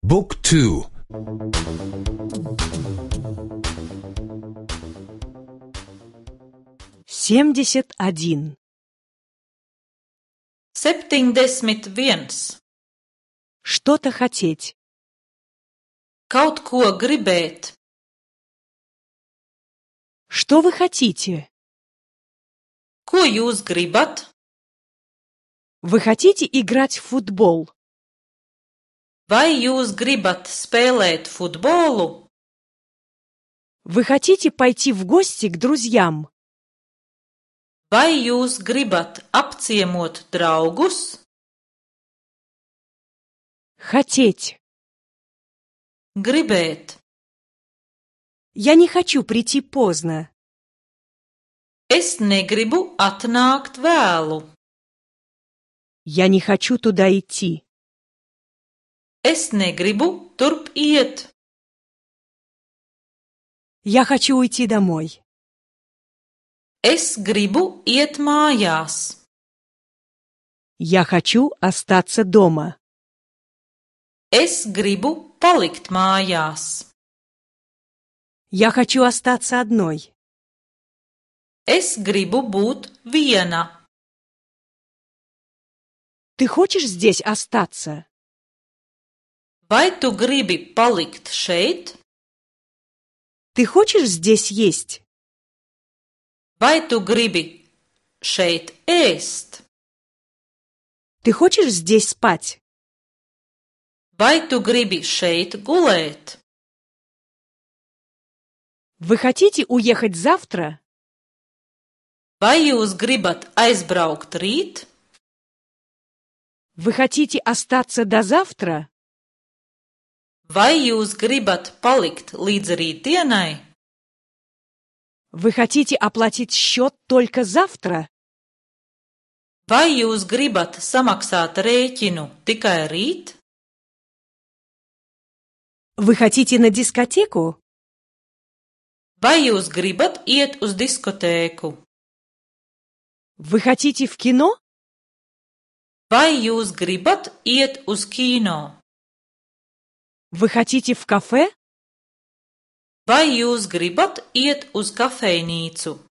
بوك تو. 71. 71. Что-то хотеть. Kaut ko gribēt. Что вы хотите? Ko jūs gribat? Вы хотите играть в футбол? Vai jūs gribat spēlēt futbolu? Вы хотите пойти в гости к друзьям? Vai jūs gribat apciemot draugus? Хотеть. Gribēt. Я не хочу прийти поздно. Es negribu atnākt vēlu. Я не хочу туда идти. Es negribu turp iet. Я хочу уйти домой. Es gribu iet mājās. Я хочу остаться дома. Es gribu palikt mājās. Я хочу остаться одной. Es gribu būt viena. Ты хочешь здесь остаться? Vai tu gribi palikt šeit? Ты хочешь здесь есть? Vai tu gribi šeit ēst? Ты хочешь здесь спать? Vai tu gribi šeit gulēt? Вы хотите уехать завтра? Vai jūs gribat aizbraukt rīt? Вы хотите остаться до завтра? Vai jūs gribat palikt līdz rītdienai? Вы хотите оплатить счет только завтра? Vai jūs gribat samaksāt rēķinu tikai rīt? Вы хотите на дискотеку? Vai jūs gribat iet uz diskotēku? Вы хотите в кино? Vai jūs gribat iet uz kino? Вы хотите в кафе? Vai jūs gribat iet uz kafejnīcu?